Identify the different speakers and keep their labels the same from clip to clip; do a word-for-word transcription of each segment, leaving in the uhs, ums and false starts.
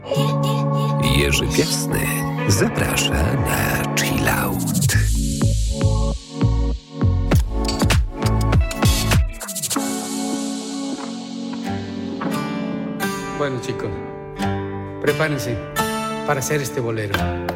Speaker 1: Jerzy Piasny zaprasza na Chill Out.
Speaker 2: Bueno, chicos, prepárense para hacer este bolero.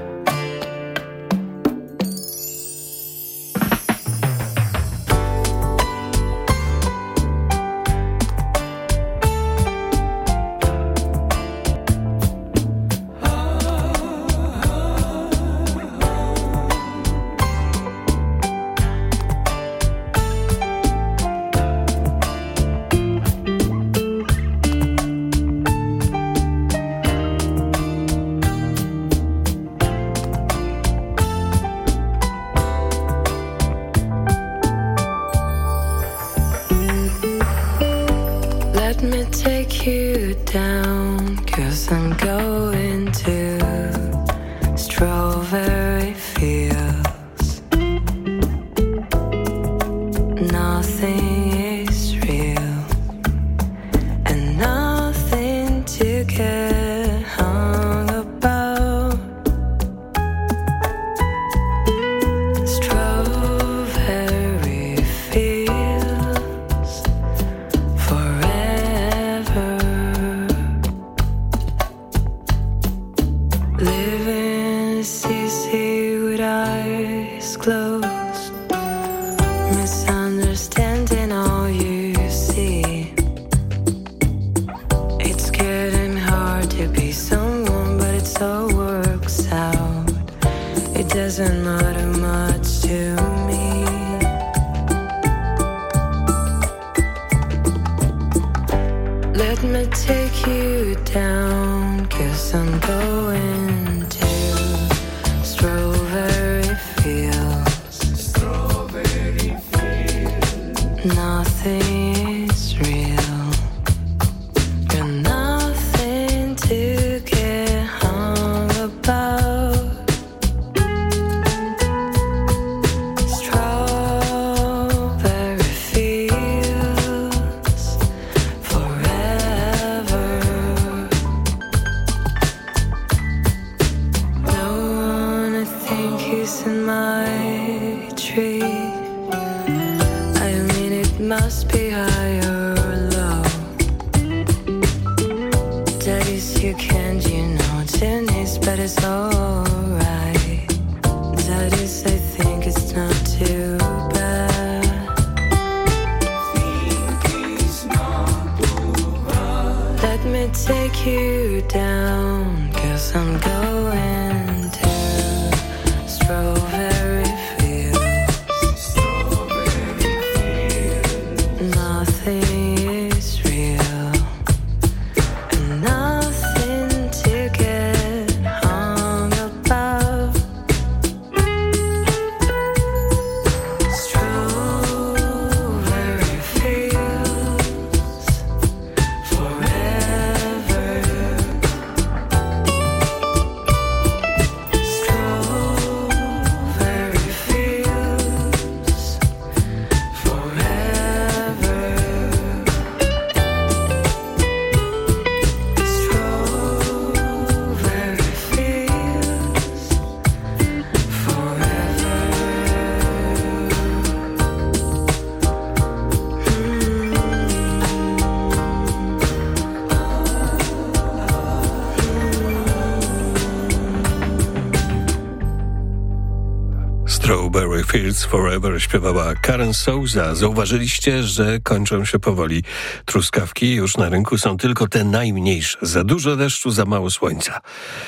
Speaker 3: Strawberry Fields Forever śpiewała Karen Souza. Zauważyliście, że kończą się powoli truskawki. Już na rynku są tylko te najmniejsze. Za dużo deszczu, za mało słońca.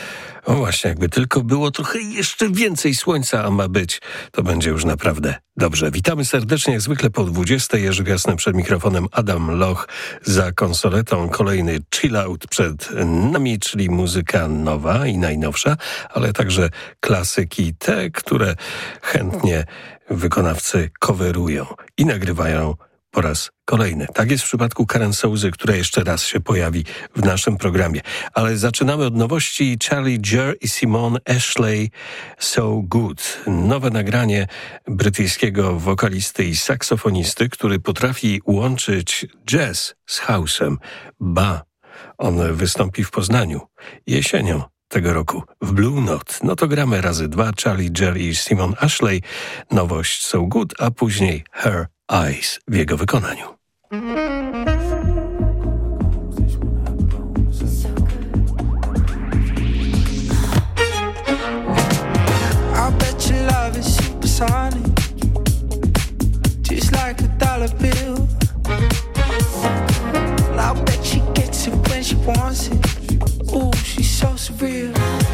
Speaker 3: O właśnie, jakby tylko było trochę jeszcze więcej słońca, a ma być, to będzie już naprawdę dobrze. Witamy serdecznie, jak zwykle po dwudziestej. Jerzy Piasny przed mikrofonem, Adam Loch za konsoletą. Kolejny chill out przed nami, czyli muzyka nowa i najnowsza, ale także klasyki, te, które chętnie wykonawcy coverują i nagrywają po raz kolejny. Tak jest w przypadku Karen Souzy, która jeszcze raz się pojawi w naszym programie. Ale zaczynamy od nowości. Charlie Jer i Simone Ashley, So Good. Nowe nagranie brytyjskiego wokalisty i saksofonisty, który potrafi łączyć jazz z house'em. Ba, On wystąpi w Poznaniu jesienią tego roku w Blue Note. No to gramy razy dwa, Charlie Jerry i Simon Ashley, nowość So Good, a później Her Eyes w jego wykonaniu.
Speaker 4: Just like a dollar bill, and I'll bet she gets it when she wants it. Ooh, she's so surreal.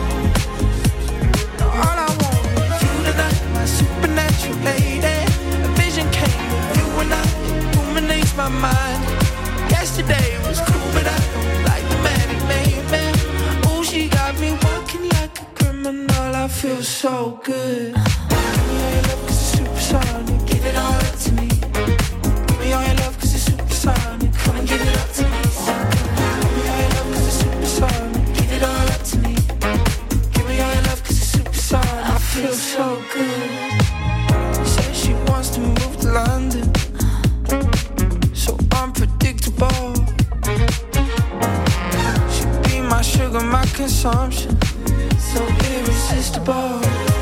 Speaker 4: All I want is you tonight, my supernatural lady. A vision came of you and I, illuminates my mind. Yesterday was cool, but I don't like the man it made me. Ooh, she got me walking like a criminal. I feel so good. Supersonic, give it all up to me. Give me all your love cause it's supersonic. Come and give it up to me. Give me all your love cause it's supersonic. Give it all up to me. Give me all your love cause it's supersonic. I feel so good. Says she wants to move to London, so unpredictable. She be my sugar, my consumption, so irresistible.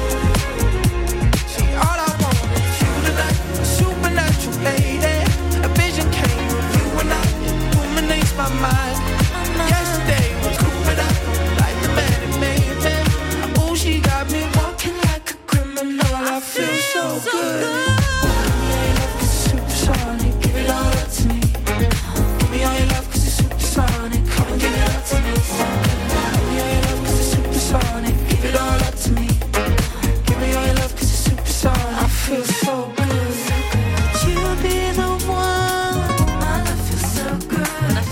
Speaker 4: My mind. Yesterday was cool, but I don't like the man it made me. Ooh, she got me walking like a criminal. I feel so good. Give me all your love cause it's supersonic. Give it all up to me. Give me all your love cause it's supersonic. Come and give it up to me. Give me all your love cause it's supersonic. Give it all up to me. Give me all your love cause it's supersonic. I feel so good. Could you be the one? I feel so good.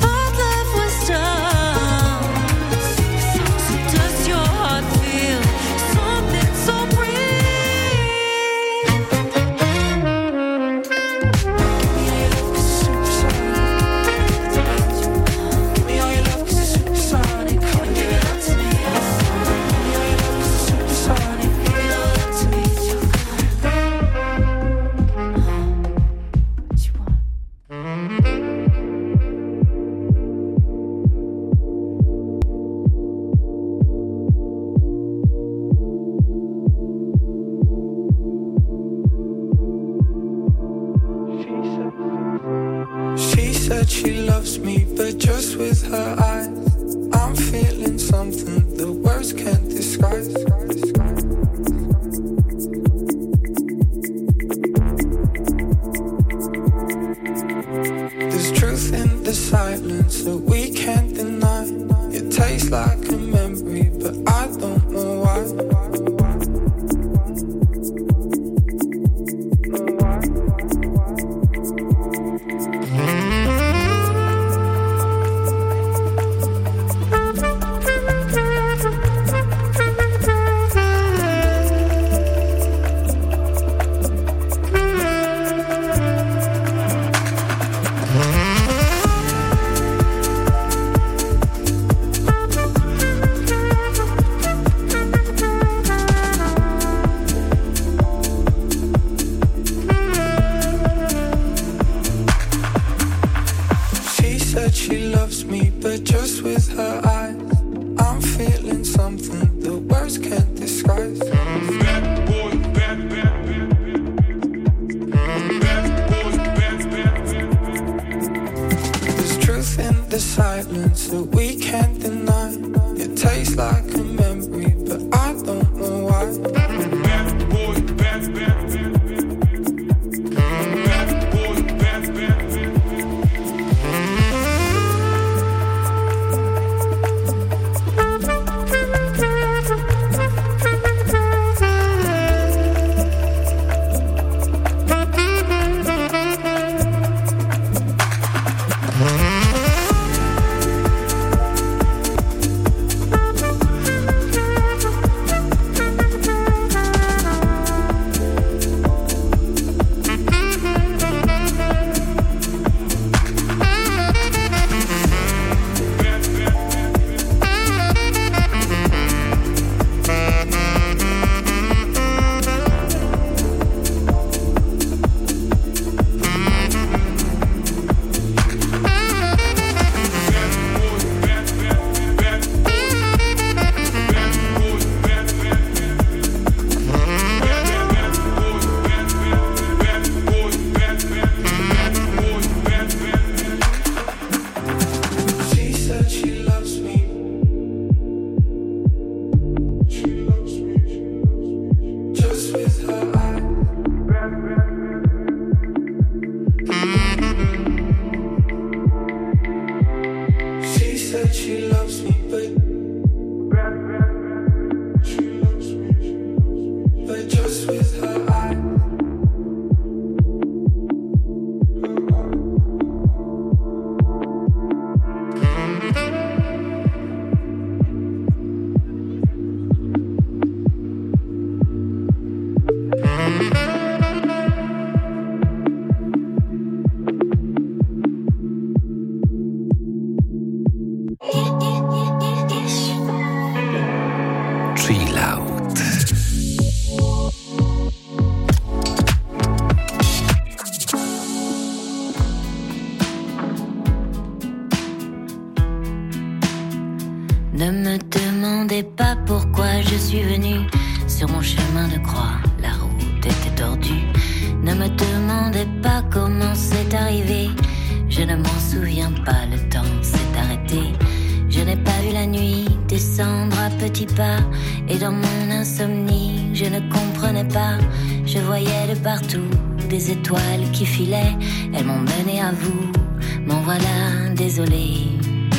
Speaker 4: She loves me, but just with her eyes. I'm feeling something the words can't describe. There's truth in the silence that we can't deny. It tastes like a memory, but I don't know why.
Speaker 1: Chill Out.
Speaker 5: Ne me demandez pas pourquoi je suis venue sur mon chemin de croix, la route était tordue. Ne me demandez pas comment c'est arrivé, je ne m'en souviens pas, le temps s'est arrêté. Je n'ai pas vu la nuit descendre à petits pas, et dans mon insomnie, je ne comprenais pas. Je voyais de partout des étoiles qui filaient, elles m'ont mené à vous, m'en voilà désolé.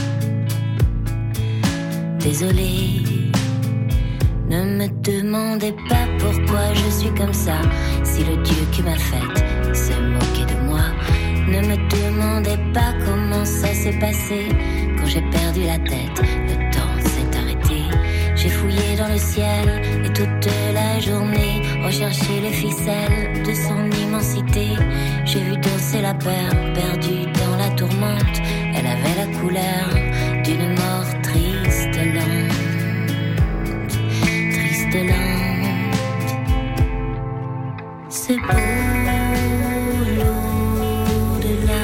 Speaker 5: Désolé, ne me demandez pas pourquoi je suis comme ça. Si le Dieu qui m'a faite s'est moqué de moi, ne me demandez pas comment ça s'est passé. Quand j'ai perdu la tête, le temps s'est arrêté. J'ai fouillé dans le ciel et toute la journée recherché les ficelles de son immensité. J'ai vu danser la peur, perdue dans la tourmente. Elle avait la couleur d'une mort triste et lente, triste et lente. C'est beau l'au-delà.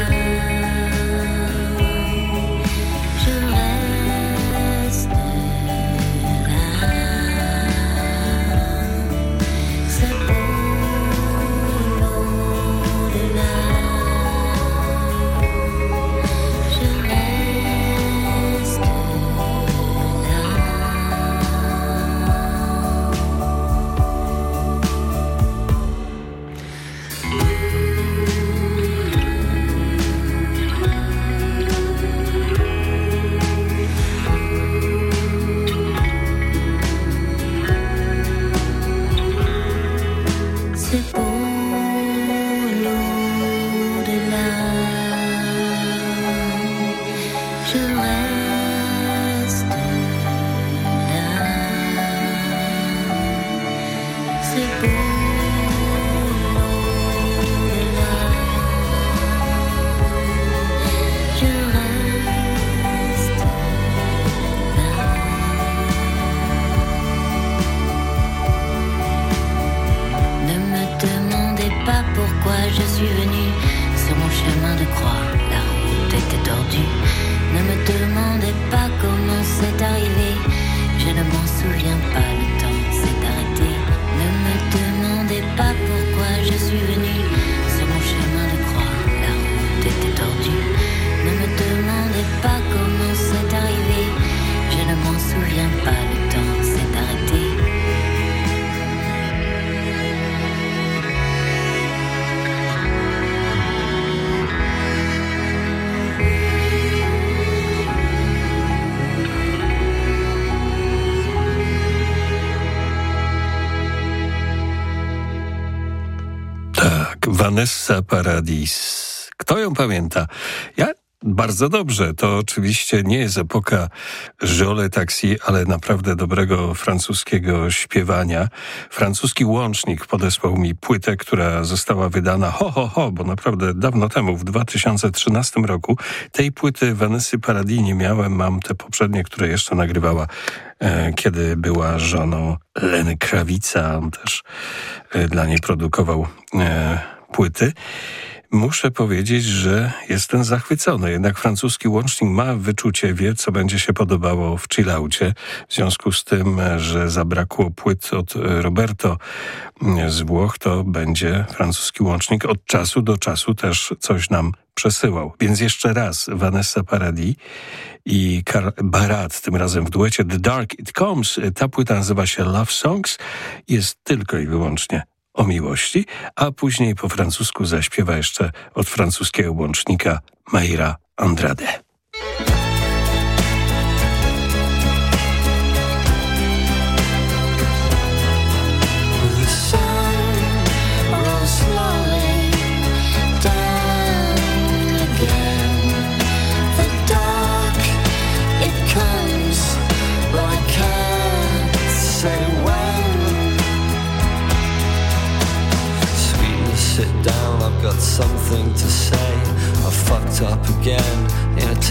Speaker 5: Je reste là. C'est beau l'au-delà. Je reste là. C'est beau l'au-delà. Je reste là. C'est beau l'au-delà. Je reste là. Ne me demandez pas pourquoi je suis venue sur mon chemin de croix, la route était tordue. Ne me demandez pas comment c'est arrivé, je ne m'en souviens pas, le temps s'est arrêté. Ne me demandez pas pourquoi je suis venue sur mon chemin de croix, la route était tordue. Ne me demandez pas comment c'est arrivé, je ne m'en souviens pas, le temps s'est arrêté.
Speaker 3: Tak, Vanessa Paradis. Kto ją pamięta? Ja bardzo dobrze. To oczywiście nie jest epoka Jolie Taxi, ale naprawdę dobrego francuskiego śpiewania. Francuski łącznik podesłał mi płytę, która została wydana ho, ho, ho, bo naprawdę dawno temu, w dwa tysiące trzynastym roku. Tej płyty Vanessy Paradis nie miałem. Mam te poprzednie, które jeszcze nagrywała, e, kiedy była żoną Leny Krawica. On też e, dla niej produkował e, płyty. Muszę powiedzieć, że jestem zachwycony. Jednak francuski łącznik ma wyczucie, wie, co będzie się podobało w chillaucie. W związku z tym, że zabrakło płyt od Roberto z Włoch, to będzie francuski łącznik od czasu do czasu też coś nam przesyłał. Więc jeszcze raz Vanessa Paradis i Carl Barat, tym razem w duecie The Dark It Comes. Ta płyta nazywa się Love Songs. Jest tylko i wyłącznie o miłości, a później po francusku zaśpiewa jeszcze od francuskiego łącznika Mayra Andrade.
Speaker 6: Sit down, I've got something to say. I fucked up again in a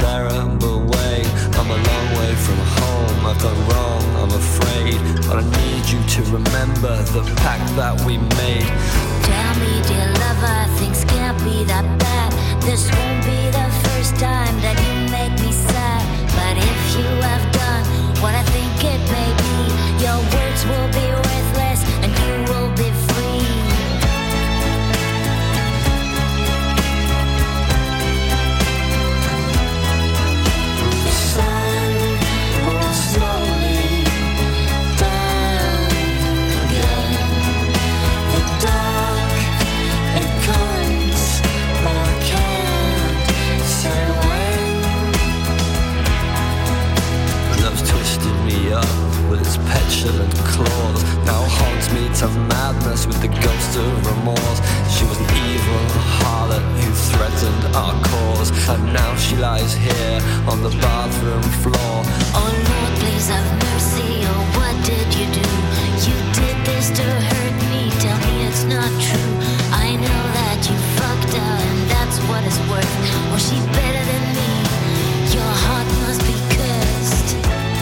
Speaker 6: remember the pact that we made.
Speaker 5: Tell me, dear lover, things can't be that bad. This won't be the first time that you make me sad. But if you have done what I think it may be, your words will be worthless and you will be free. The sun will slowly down again. The dark, it comes, but I can't say when.
Speaker 6: Love's twisted me up with its petulant claws, now haunts me to madness with the ghost of remorse. She was an evil harlot who threatened our cause, and now she lies here on the bathroom floor.
Speaker 5: Oh Lord, please have mercy. Oh, what did you do? You did this to hurt me. Tell me it's not true. I know that you fucked her, and that's what it's worth. Was she better than me? Your heart must be cursed.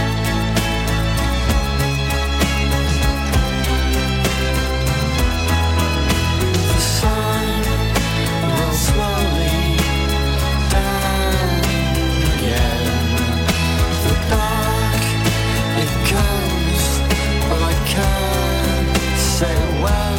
Speaker 6: The sun will slowly down again. The dark, it comes, but I can't say when.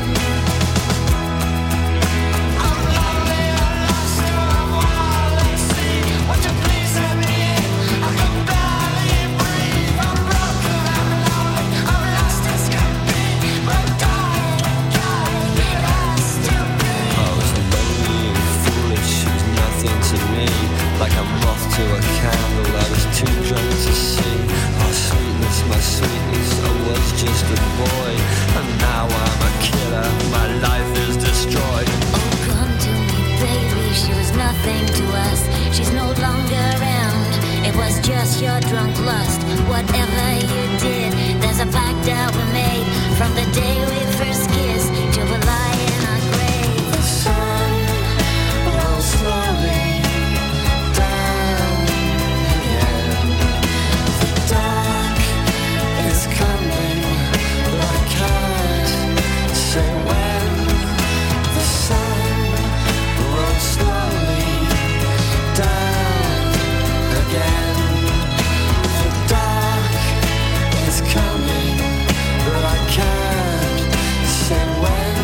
Speaker 6: I'm lonely, I'm lost, I'm wild at sea. Won't you please let me in? I can barely breathe. I'm broken, I'm lonely, I'm lost as can be. But darling, darling, it has to be. I was lonely and foolish, she was nothing to me. Like a moth to a candle, I was too drunk to see. My sweetness, my sweetness, I was just a boy. And now I'm a killer, my life is destroyed.
Speaker 5: Oh, come to me, baby. She was nothing to us. She's no longer around. It was just your drunk lust. Whatever you did, there's a pact that we made from the day we first kissed till we lie in our grave.
Speaker 6: The sun will slowly down again. The dark is coming, but I can't say when. The sun will slowly down again. The dark is coming, but I can't say when.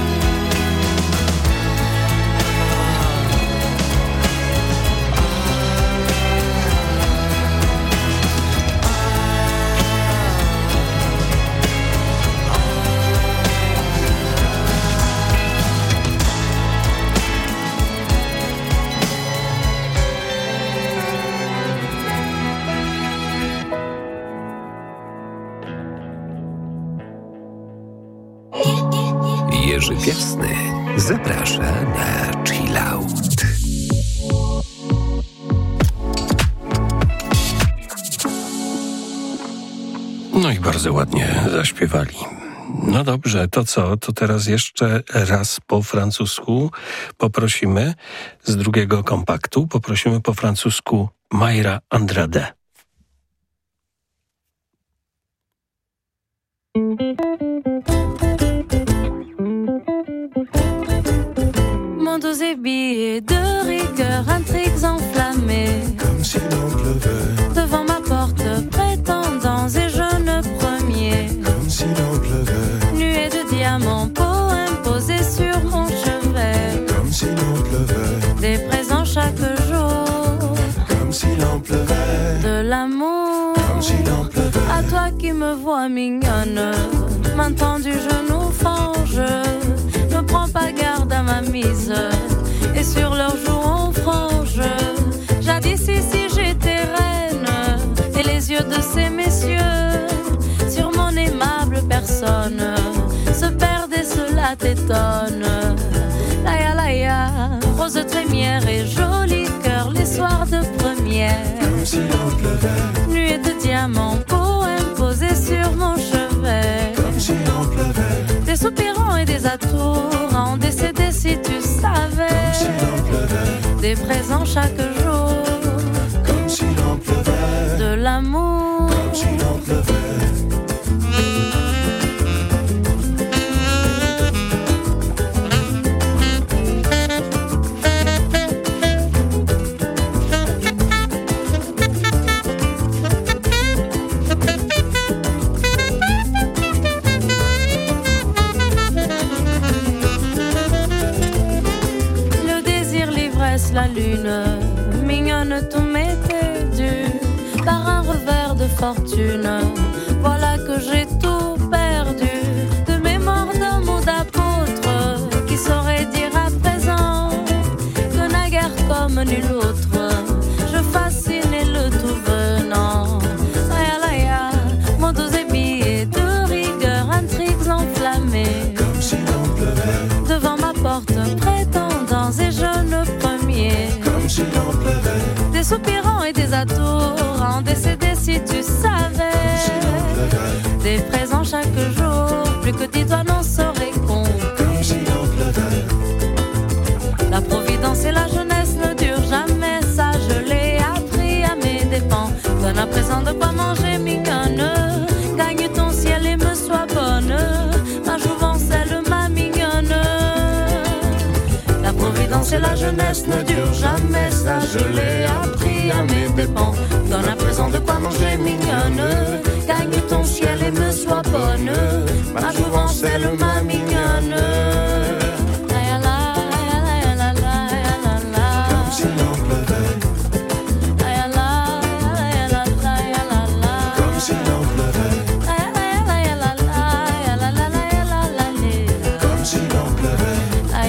Speaker 1: Jerzy Piasny zaprasza na chill out.
Speaker 3: No i bardzo ładnie zaśpiewali. No dobrze, to co? To teraz jeszcze raz po francusku poprosimy z drugiego kompaktu, poprosimy po francusku Mayra Andrade.
Speaker 7: Mon dos est billet de rigueur, intrigues enflammées.
Speaker 8: Comme si l'on pleuvait,
Speaker 7: Devant ma porte, prétendants et jeunes premiers.
Speaker 8: comme si l'on pleuvait,
Speaker 7: Nuée de diamants, poèmes posés sur mon chevet.
Speaker 8: comme si l'on pleuvait,
Speaker 7: Des présents chaque jour,
Speaker 8: comme si l'on pleuvait,
Speaker 7: de l'amour.
Speaker 8: comme si l'on pleuvait.
Speaker 7: À toi qui me vois mignonne, maintenant du genou fange. Ne prends pas garde à ma mise, et sur leurs joues on frange. Jadis ici j'étais reine, et les yeux de ces messieurs sur mon aimable personne se perdent et cela t'étonne. Laïa laïa, rose trémière et joli cœur les soirs de première.
Speaker 8: Comme si l'on pleuvait,
Speaker 7: Nuée de diamants, poèmes posés sur mon chevet.
Speaker 8: comme si l'on pleuvait,
Speaker 7: Des soupirants et des atours à en décéder si tu savais.
Speaker 8: comme si l'on pleuvait,
Speaker 7: Des présents chaque jour,
Speaker 8: comme si l'on pleuvait,
Speaker 7: de l'amour.
Speaker 8: comme si l'on pleuvait.
Speaker 7: lune. Mignonne, tout m'était dû par un revers de fortune. Voilà que j'ai tout perdu, de mémoire d'un mot d'apôtre qui saurait dire à présent que naguère comme nul autre, je fascinais le tout venant. Aya laya, mon dos est billet de rigueur, intrigues enflammées.
Speaker 8: Comme si l'on pleuvait,
Speaker 7: Devant ma porte, prétendants et jeunes premiers.
Speaker 8: comme si l'on pleuvait,
Speaker 7: Des soupirants et des atours, en décédés si tu savais.
Speaker 8: si l'on pleuvait,
Speaker 7: Des présents chaque jour, plus que tes doigts n'en seraient compte.
Speaker 8: comme si l'on pleuvait,
Speaker 7: La providence et la jeunesse ne durent jamais, ça je l'ai appris à mes dépens. Donne à présent de quoi manger, mignonne. Gagne ton ciel et me sois bonne. Ma jouvence, elle, ma mignonne. La providence et la jeunesse ne durent jamais, ça je l'ai appris à mes dépens. Donne à présent de quoi manger, mignonne. Gagne ton ciel et me sois bonne. Ma jouvence, elle, ma mignonne.
Speaker 8: comme si l'on pleuvait, comme si l'on pleuvait, comme si l'on pleuvait,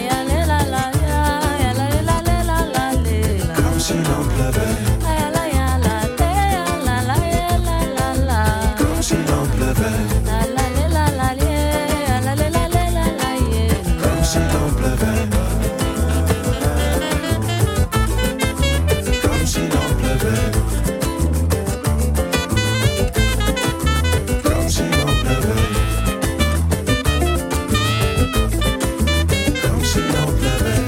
Speaker 8: comme si l'on pleuvait, comme si l'on pleuvait, comme si l'on pleuvait, comme si l'on pleuvait, comme si l'on pleuvait, comme si l'on pleuvait.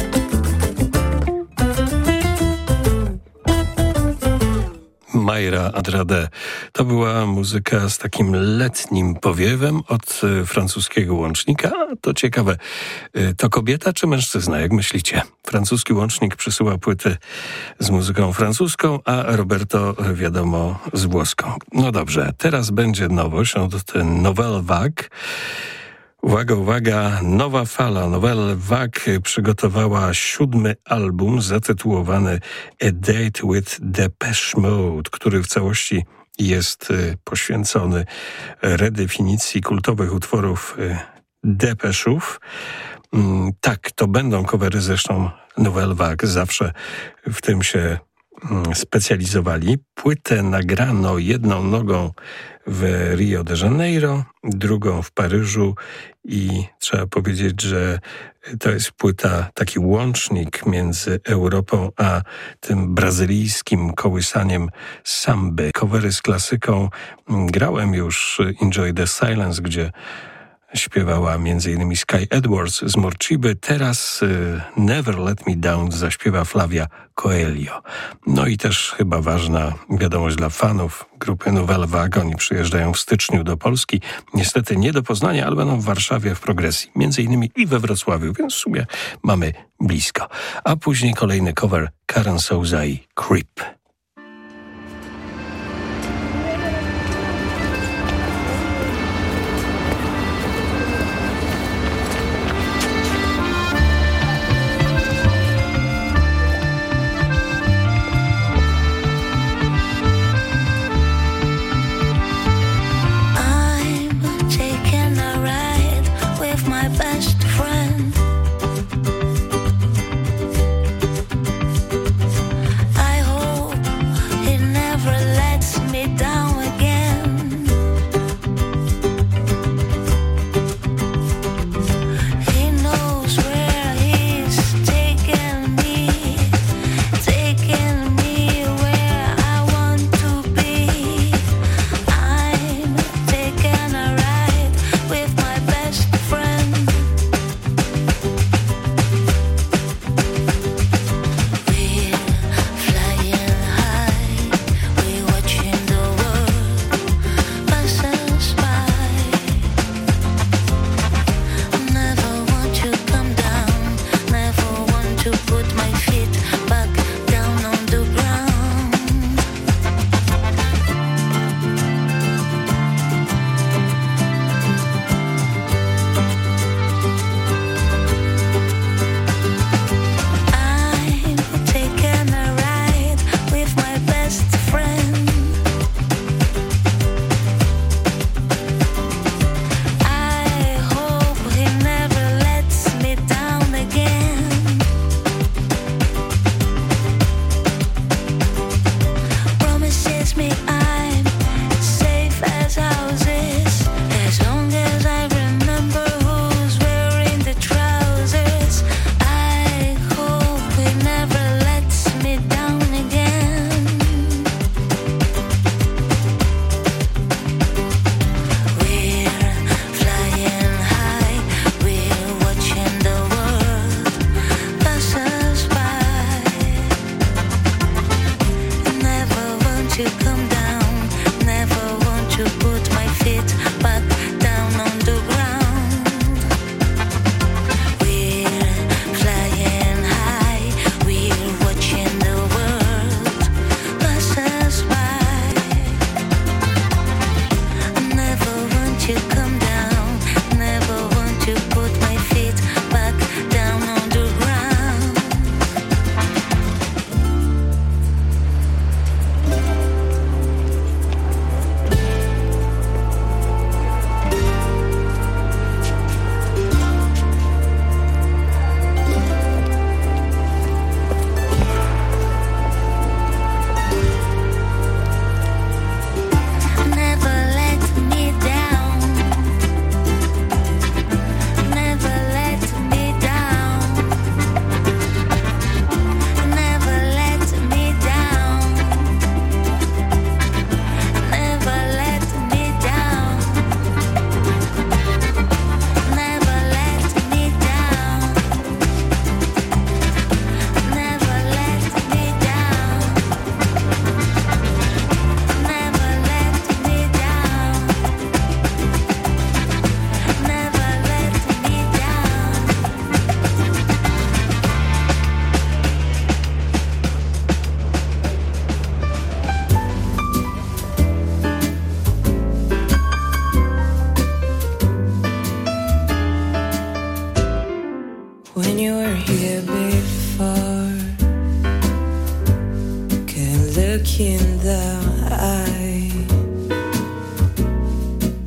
Speaker 3: Mayra Andrade. To była muzyka z takim letnim powiewem od y, francuskiego łącznika. A, to ciekawe, y, to kobieta czy mężczyzna, jak myślicie? Francuski łącznik przysyła płyty z muzyką francuską, a Roberto, y, wiadomo, z włoską. No dobrze, teraz będzie nowość od Nouvelle Vague. Uwaga, uwaga, nowa fala. Nouvelle Vague przygotowała siódmy album zatytułowany A Date with Depeche Mode, który w całości jest y, poświęcony redefinicji kultowych utworów y, Depeszów. Mm, tak, to będą covery, zresztą Nouvelle Vague zawsze w tym się mm, specjalizowali. Płytę nagrano jedną nogą w Rio de Janeiro, drugą w Paryżu i trzeba powiedzieć, że to jest płyta, taki łącznik między Europą a tym brazylijskim kołysaniem samby. Covery z klasyką. Grałem już Enjoy the Silence, gdzie śpiewała między innymi Sky Edwards z Morciby. Teraz y, Never Let Me Down zaśpiewa Flavia Coelho. No i też chyba ważna wiadomość dla fanów grupy Nouvelle Vague. Oni przyjeżdżają w styczniu do Polski. Niestety nie do Poznania, ale będą w Warszawie w Progresji. Między innymi i we Wrocławiu, więc w sumie mamy blisko. A później kolejny cover Karen Souza i Creep.
Speaker 5: I hope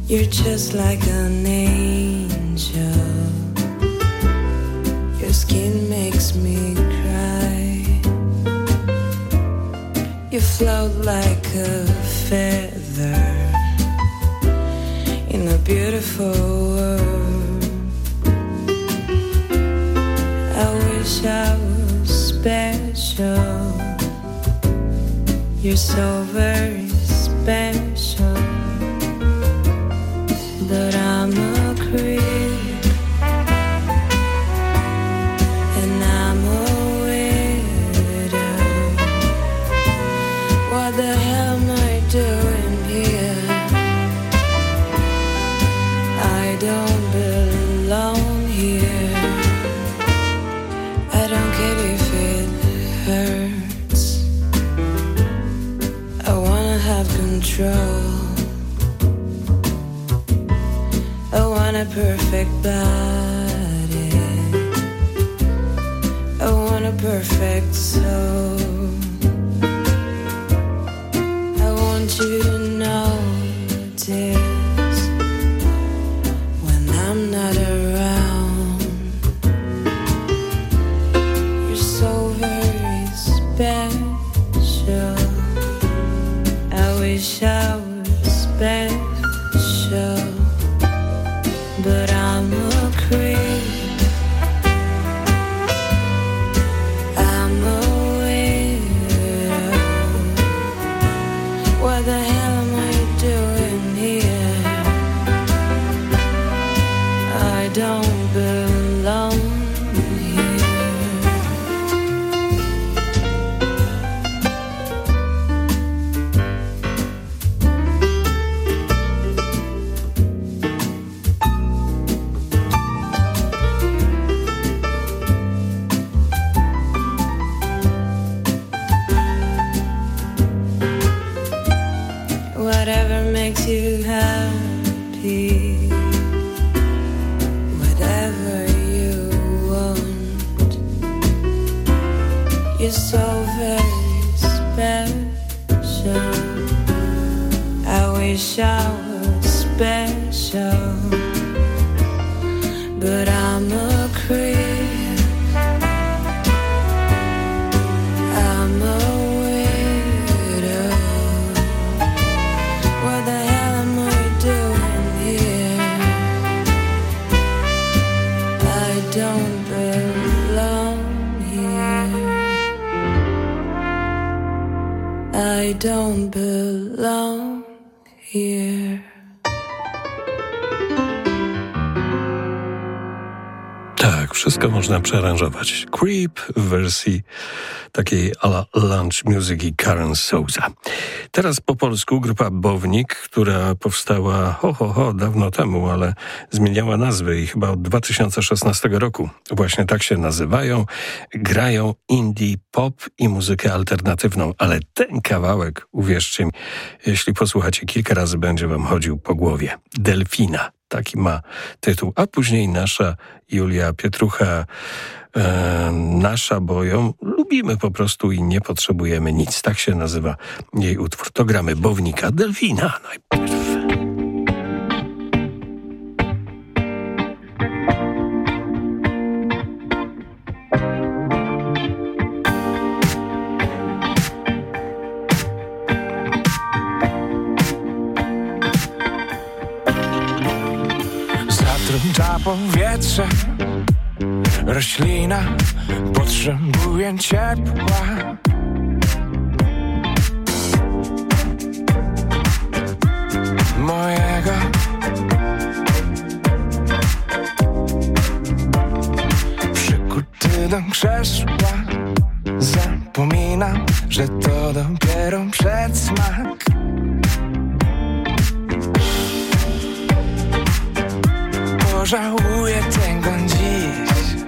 Speaker 9: You're just like an angel. Your skin makes me cry. You float like a feather in a beautiful world. I wish I was special. You're so very special. But I'm a creep, and I'm a widow. What the hell am I doing here? I don't belong here. I don't care if it hurts. I wanna have control. A perfect body. I want a perfect soul. I want you to notice when I'm not around. You're so very special. I wish I was special. But I'm a creep. I'm a widow. What the hell am I doing here? I don't belong you happy, whatever you want. You're so very special. I wish I was special, but I'm a creep. I'm a widow. What the hell am I doing here? I don't belong here. I don't belong here.
Speaker 3: Tak, wszystko można przearanżować. Creep w wersji takiej a la Lunch Music i Karen Souza. Teraz po polsku grupa Bownik, która powstała ho, ho, ho, dawno temu, ale zmieniała nazwy i chyba od dwa tysiące szesnastego roku. Właśnie tak się nazywają. Grają indie pop i muzykę alternatywną, ale ten kawałek, uwierzcie mi, jeśli posłuchacie kilka razy, będzie wam chodził po głowie. Delfina. Taki ma tytuł, a później nasza Julia Pietrucha, e, nasza, bo ją lubimy po prostu i nie potrzebujemy nic. Tak się nazywa jej utwór. To gramy Bownika, Delfina najpierw.
Speaker 10: Zatrąca powietrze, roślina potrzebuje ciepła. Mojego przykuty do krzesła. Zapominam, że to dopiero przedsmak. Pożałuję tego dziś.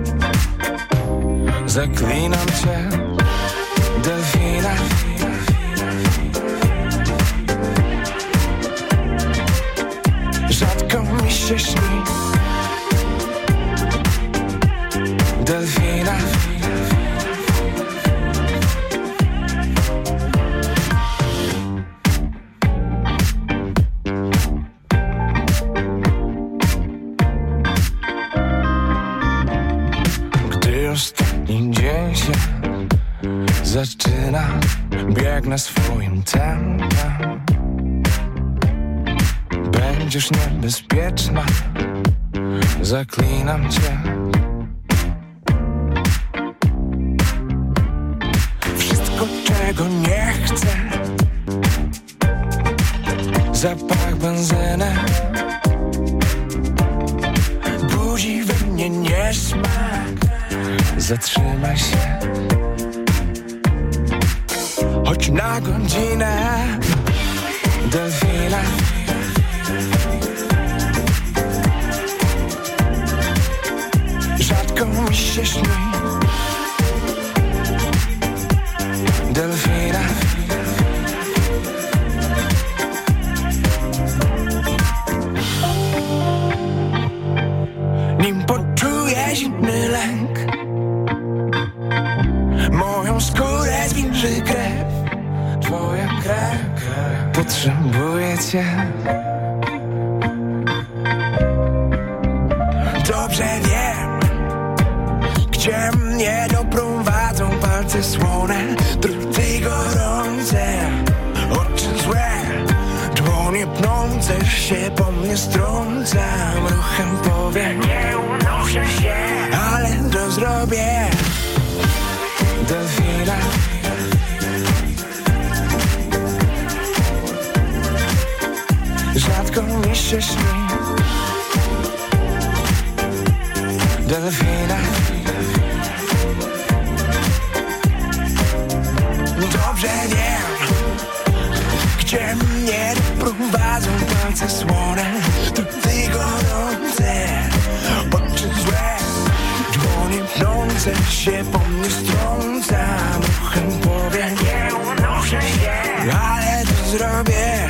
Speaker 10: Zaklinam cię, delfina. Rzadko mi się śni, delfina. zaczyna, biegnę swoim tempem. Będziesz niebezpieczna, zaklinam cię. Wszystko, czego nie chcę, zapach benzyny budzi we mnie niesmak. Zatrzymaj się, choć na godzinę, delfina. Rzadko mi się śni delfina. Nim poczuję zimny lęk, moją skórę zwilży krew. Twoja krew potrzebuje cię. Dobrze wiem, gdzie mnie doprowadzą palce słone, druty gorące, oczy złe, dłonie pnące się po mnie strącam. Ruchem powiem, nie unoszę się, ale to zrobię. Delfina. Rzadko mi się śni delfina. Dobrze wiem, gdzie mnie prowadzą palce słone, druty gorące, oczy złe, dłonie pnące się po mnie strącam. Ruchem powiem, nie unoszę się, ale to zrobię.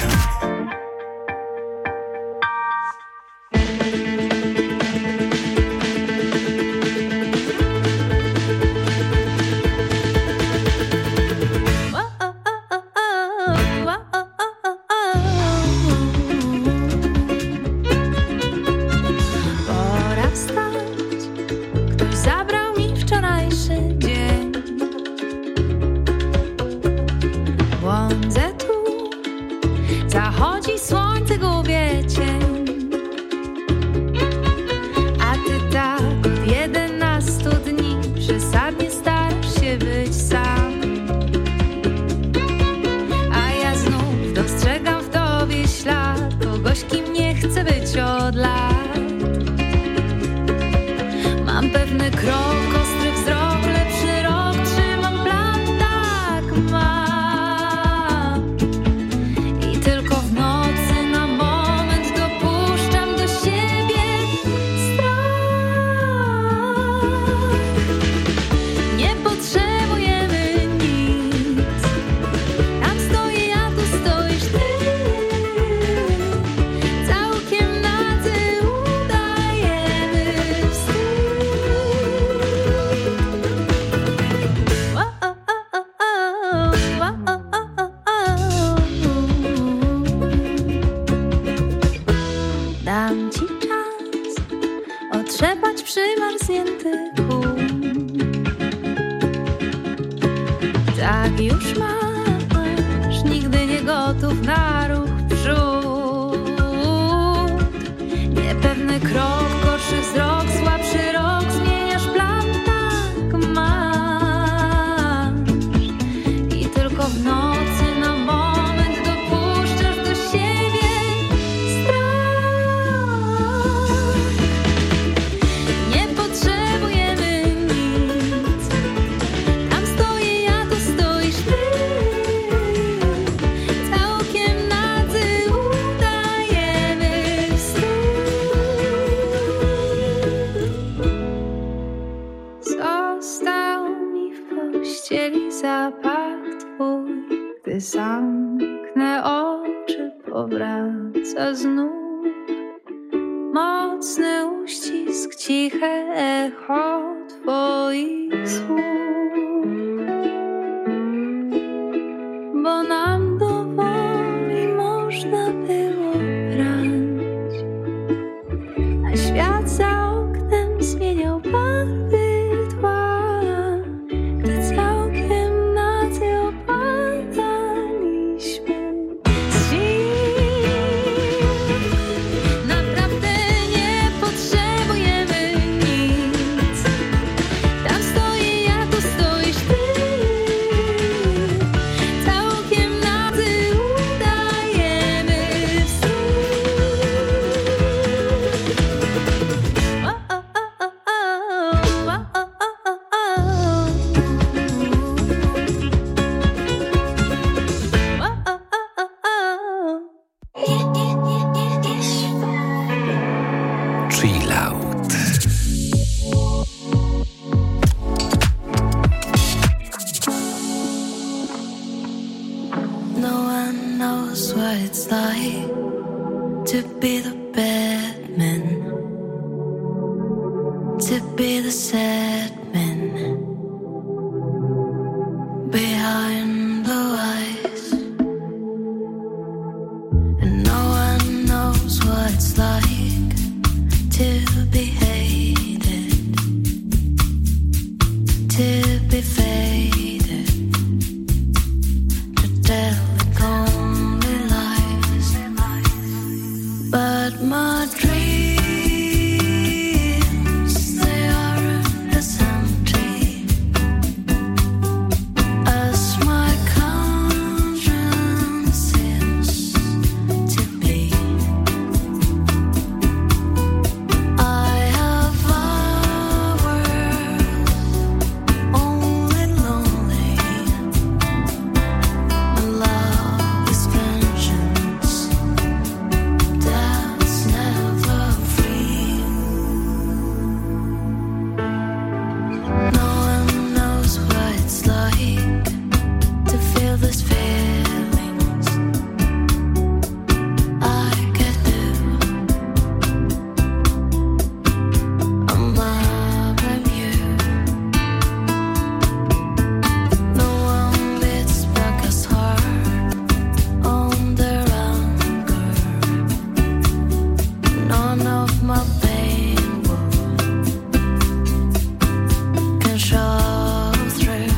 Speaker 7: Zmieniał barwy tła, gdy całkiem na
Speaker 1: Chill Out.
Speaker 7: No one knows what it's like to be the bad man, to be the sad man behind blue eyes. And no one knows what it's like to be hated, to be faded, to tell like only lies. But my dreams, they aren't as empty as my conscience seems to be. I have hours only lonely. My love is vengeance that's never free. No one knows what it's like to feel these feelings I get do. I'm loving you. No one beats back as hard on their anger. None of my pain can show through.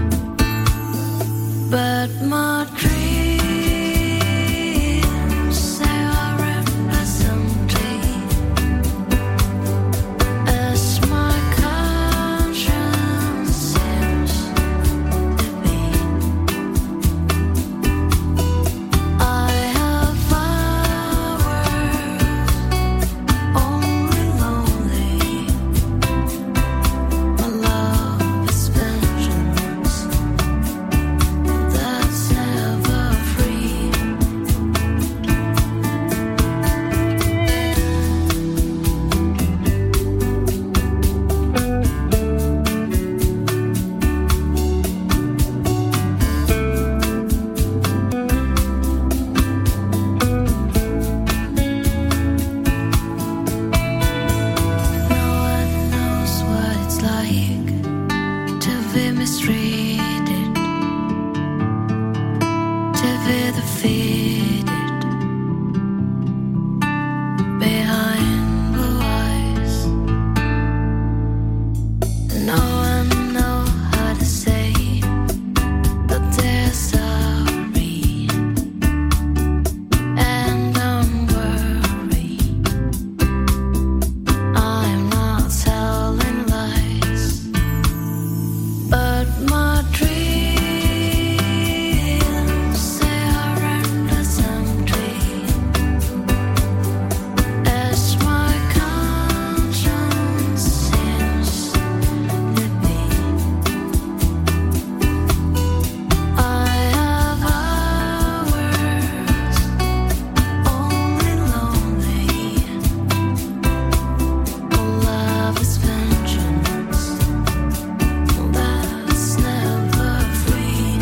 Speaker 7: But my dreams, they aren't as empty as my conscience seems to be. I have hours only lonely. My love is vengeance that's never free. No one knows what it's like to be mistreated, to be defeated behind blue eyes. No one knows how to say that they're sorry, and don't worry, I'm not telling lies. But my dreams, they aren't as empty as my conscience seems to be. I have hours only lonely. Love is vengeance that's never free.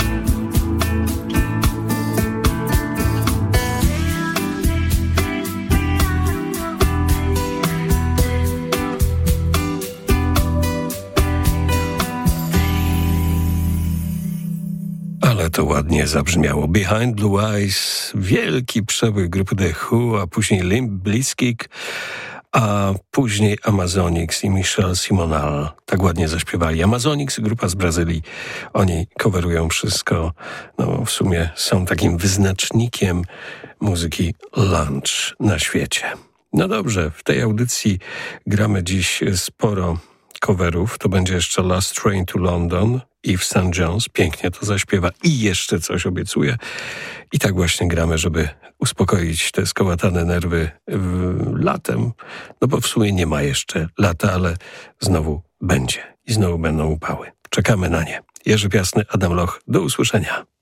Speaker 3: Ale to ładnie zabrzmiało. Behind Blue Eyes, wielki przełyk grupy The Who, a później Limp Bizkit, a później Amazonics i Michel Simonal. Tak ładnie zaśpiewali. Amazonics, grupa z Brazylii. Oni coverują wszystko. No, w sumie są takim wyznacznikiem muzyki lunch na świecie. No dobrze, w tej audycji gramy dziś sporo coverów. To będzie jeszcze Last Train to London, Yves Saint John, pięknie to zaśpiewa i jeszcze coś obiecuje. I tak właśnie gramy, żeby uspokoić te skołatane nerwy latem. No bo w sumie nie ma jeszcze lata, ale znowu będzie i znowu będą upały. Czekamy na nie. Jerzy Piasny, Adam Loch, do usłyszenia.